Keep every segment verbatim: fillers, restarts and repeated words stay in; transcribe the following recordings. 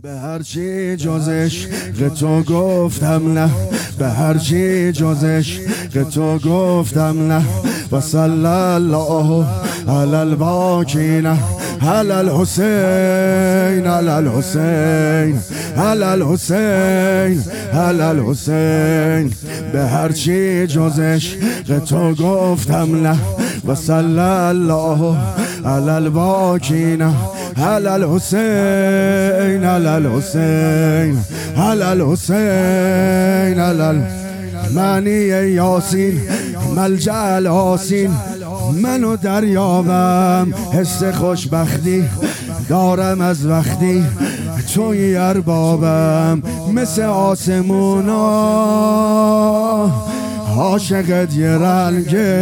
به هر چی جز عشق تو گفتم نه، به هر چی جز عشق تو گفتم نه. و صلی الله علی الباکین علی الحسین علی الحسین علی الحسین علی الحسین. به هر چی جز عشق تو گفتم نه. و صلی الله علی الباکین علی الحسین علی الحسین علی الحسین علی. معنی یاسین ملجأ الحاسین، منو دریابم حس خوشبختی دارم از وقتی توی اربابم. مثل آسمونا عاشقت یه رنگه،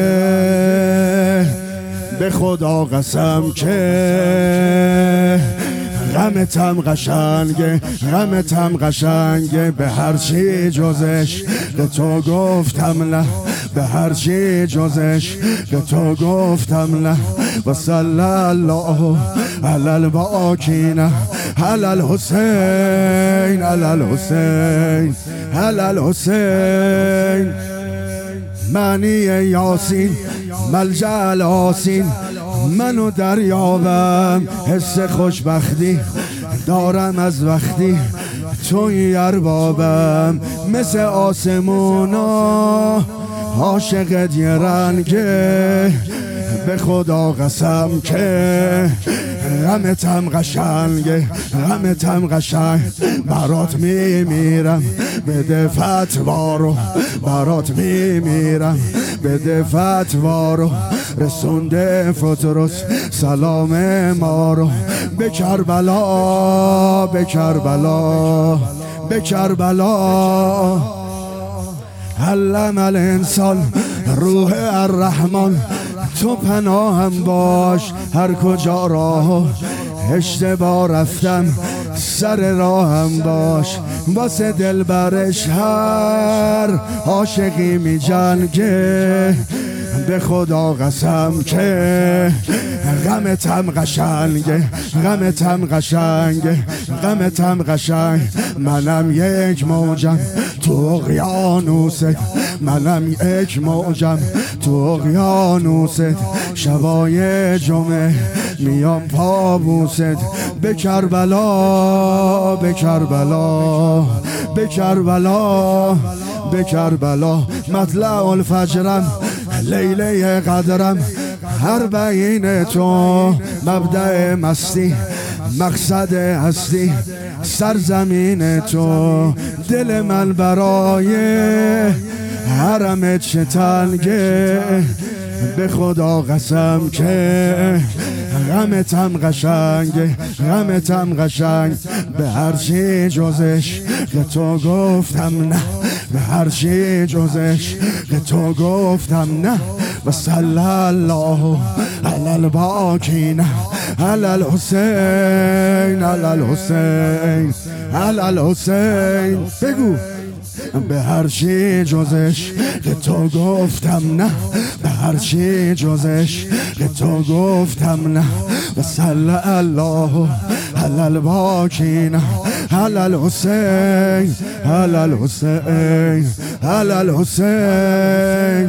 به خدا قسم که غمتم قشنگه، غمتم قشنگه. به هر چی جز عشق تو گفتم نه، به هر چی جز عشق تو گفتم نه. و صلی الله علی الباکین علی الحسین علی الحسین علی الحسین. معنی یاسین ملجأ الحاسین، منو دریابم حس خوشبختی دارم از وقتی توی اربابم. مثل آسمونا عاشقت یه رنگه، به خدا قسم که غمتم قشنگه، غمتم قشنگ. برات میمیرم بده فتوا رو، برات میمیرم بده فتوا رو. رسونده فطرت سلام ما رو به کربلا، به کربلا، به کربلا. علم الانسان روح الرحمن، تو پناهم باش هر کجا راه اشتباه رفتم سر راهم باش. واسه دلبرش هر عاشقی می جنگه، به خدا قسم که غمتم قشنگه، غمتم قشنگه، غمتم قشنگ. منم یک موجم تو اقیانوست، منم یک موجم تو اقیانوست. شبای جمعه میام پابوست به کربلا، به کربلا، به کربلا، به کربلا. مطلع الفجرم لیله قدرم، هر بین تو مبدأ مستی مقصد هستی سرزمین تو. دل من برای حرمت چه تنگه، به خدا قسم که غمتم قشنگه، غمتم قشنگ. به هر چی جز عشق تو گفتم نه، به هر چی جز عشق تو گفتم نه. و صلی الله علی الباکین علی الحسین علی الحسین علی الحسین. بگو به هر چی جز عشق تو گفتم نه، به هر چی جز عشق تو گفتم نه. و صلی الله علی الباکین علی الحسین علی الحسین علی الحسین.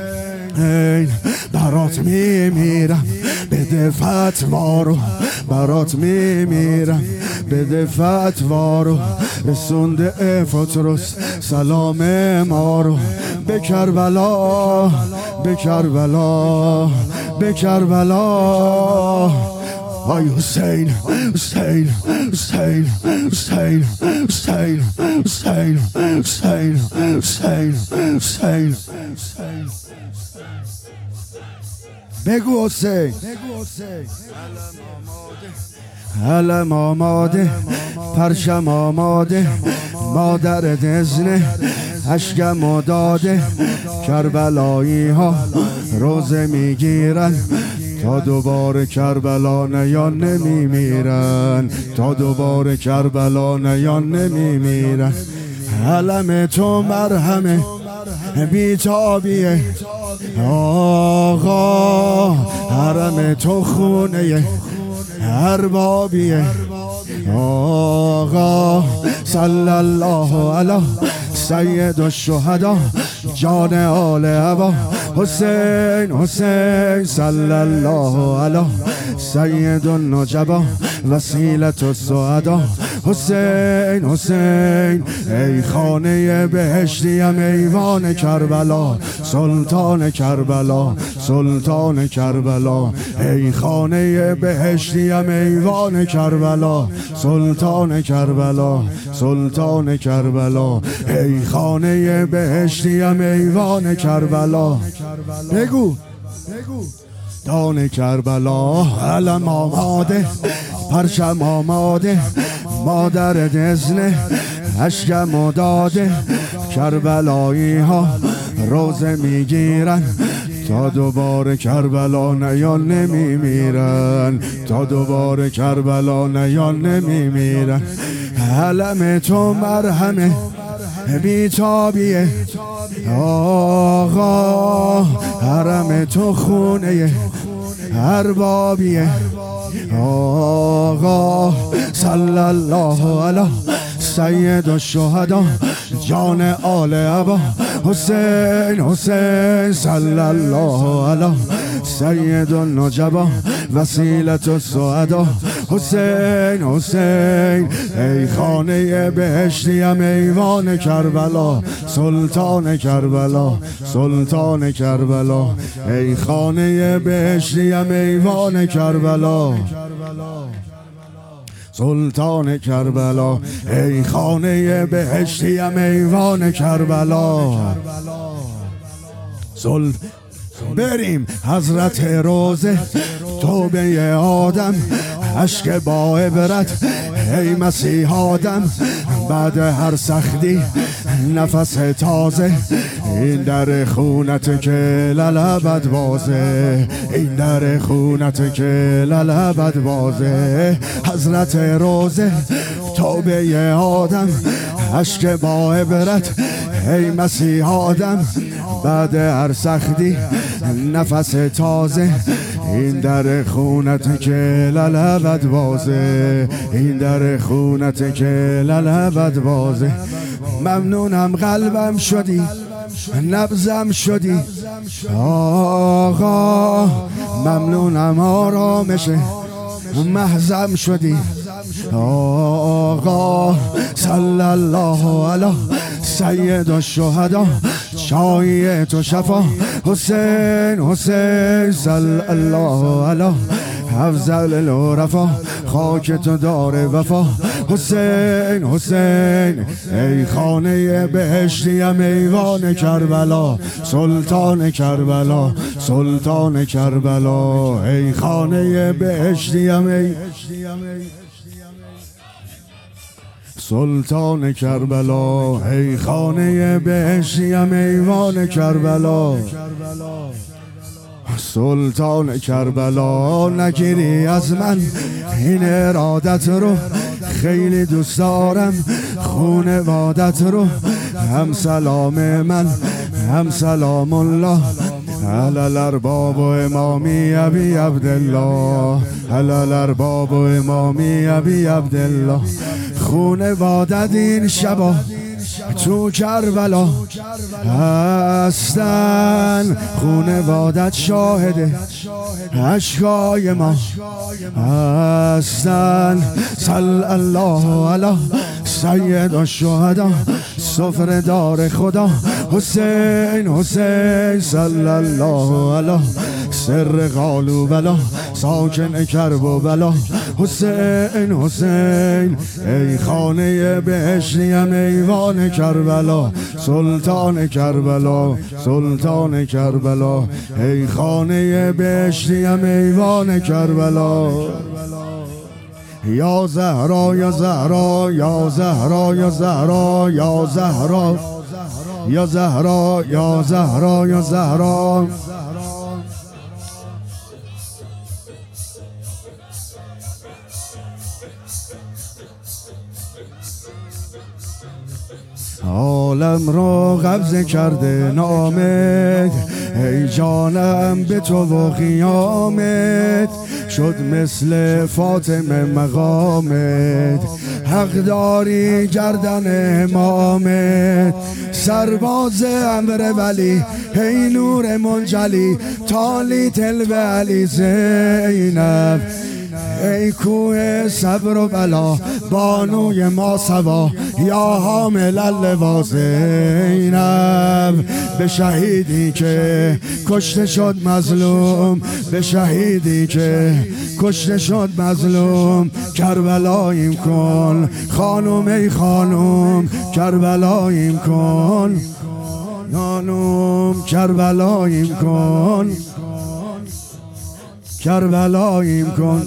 برات میمیرم بده فتوا رو، برات میمیرم بده فتوا رو. رسونده فطرت سلام ما رو به کربلا، به کربلا، به کربلا. آی حسین حسین حسین حسین حسین حسین حسین حسین حسین. بگو حسین. علم آماده پرشم آماده، مادر دزنه اشکم داده. کربلایی ها روزه میگیرن تا دوباره کربلا نیان نمیمیرن، تا دوباره کربلا نیان نمیمیرن. علم تو مرهمه بیتابیه آقا، حرم تو خونه اربابیه. آقا صلی الله علی سید الشهدا جان آل عبا حسین حسین صلی الله علی سید النجبا وسیلة السعدا حسین حسین ای خانه بهشتیم ایوان کربلا سلطان کربلا سلطان کربلا ای خانه بهشتیم ایوان کربلا سلطان کربلا سلطان کربلا ای خانه بهشتیم ایوان کربلا بگو دان کربلا علم آماده پرچم آماده مادر دزنه اشکم داده کربلایی ها روزه میگیرن تا دوباره کربلا نیان نمیمیرن تا دوباره کربلا نیان نمیمیرن علم تو مرهمه بیتابیه آقا حرم تو خونه اربابیه آقا صلی الله علی سید الشهدا جان آل عبا حسین حسین صلی الله علی سید النجبا وسیلة السعدا حسین حسین ای خانه بهشتیم ایوان کربلا سلطان کربلا سلطان کربلا ای خانه بهشتیم ایوان کربلا سلطان کربلا ای خانه بهشتیم ایوان کربلا سل بریم حضرت روزه توبه آدم عشق با عبرت ای مسیح آدم بعد هر سختی نفس تازه این در خونت که للبد بازه این در خونت که للبد بازه حضرت روزه توبه آدم عشق با عبرت ای مسیح آدم بعد هر سختی نفس تازه این در خونت که للبد بازه این در خونت که للبد بازه ممنونم قلبم شدی نبضم شدی آقا ممنونم آرامش محزم شدی آقا صلی الله علی سید الشهدا چای تو شفا حسین حسین صلی الله علی افضل العرفا خاک تو دار وفا حسین حسین ای خانه بهشتیم ایوان کربلا سلطان کربلا سلطان کربلا ای خانه بهشتیم ای سلطان کربلا ای خانه بهشتیم ایوان کربلا سلطان کربلا نگیری از من این ارادت رو خیلی دوست دارم خونوادت رو هم سلام من هم سلام الله علی الارباب و امامی ابی عبدالله علی الارباب و امامی ابی عبدالله خونوادت این شبا تو کربلا هستن خونوادت شاهده اشکای ما هستن صلی الله علی سید الشهدا سفره دار خدا حسین حسین صلی الله علی سر قالو بلا ساکن کرب و بلا حسین حسین ای خانه بهشتیم ایوان کربلا سلطان کربلا سلطان کربلا ای خانه بهشتیم ایوان کربلا یا زهرا یا زهرا یا زهرا یا زهرا یا زهرا یا زهرا یا زهرا یا زهرا عالم را قبضه کرده نامت ای جانم به تو و قیامت شد مثل فاطمه مقامت، حق داری گردن امامت، سرباز امر ولی هی نور منجلی، تالی تلو علی زینب، ای کوه صبر و بلا بانوی ما سوا، یا حامل اللوا زینب. به شهیدی که کشته شد مظلوم، به شهیدی که کشته شد مظلوم، کربلاییم کن خانوم، ای خانوم کربلاییم کن، خانوم کربلاییم کن، کربلاییم کن.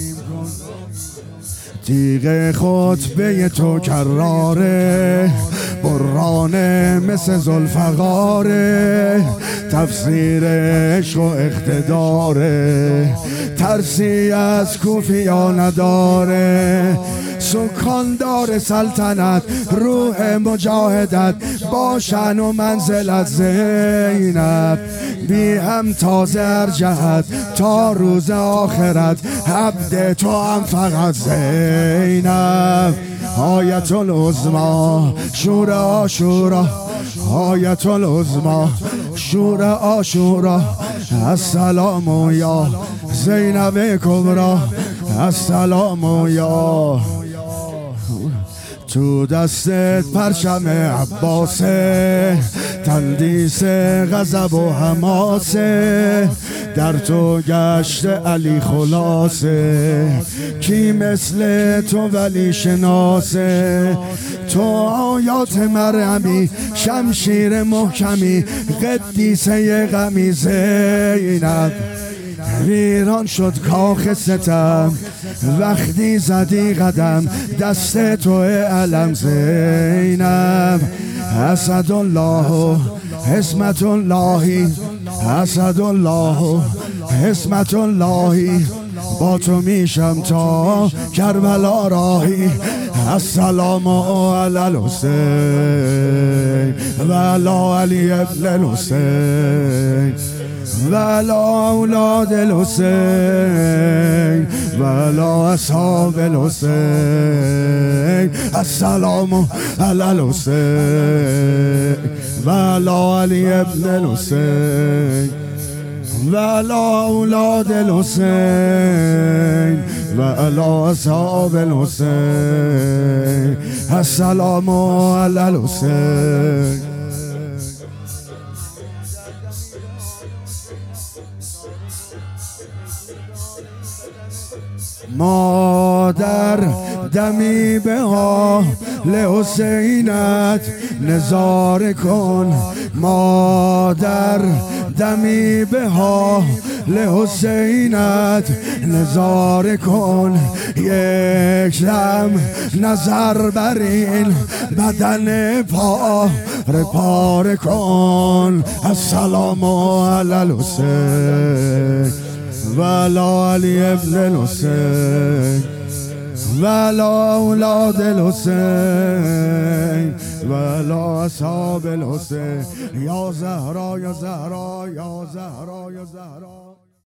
تیغ خطبه تو کراره، برانه مثل ذوالفقاره، تفسیر عشق و اقتداره، ترسی از کوفیا نداره، سکاندار سلطنت روح مجاهدت، باشن و منزلت زینب، بی هم تازه هر جهت تا روز آخرت، عبد تو هم فقط زینب. آیت العظما شور عاشورا، آیت العظما شور عاشورا، السلام یا زینب کبرا، السلام یا. تو دستت پرچم عباسه، تندیس غضب و حماسه، در تو گشت علی خلاصه، کی مثل تو ولی شناسه، تو آیات مرحمی شمشیر محکمی، قدیسه غمی زینب. ویران شد کاخ ستم وقتی زدی قدم، دست تو علم زینب. اسد الله حسمت الله، اسد الله حسمت الله، با تو میشم تا کربلا راهی. السلام علی الحسین و علی علی ابن الحسین و علی اولاد الحسین و علی اصحاب الحسین. السلام علی الحسین و علی علی ابن الحسین و علی اولاد الحسین و علی اصحاب الحسین. السلام علی الحسین. مادر دمی به حال حسینت نظاره کن، مادر دمی به حال حسینت نظاره کن، یک دم نظر بر این بدن پاره پاره کن. السلام علی الحسین و علی علی ابن الحسین و علی اولاد الحسین و علی اصحاب الحسین. یا زهرا یا زهرا یا زهرا یا زهرا.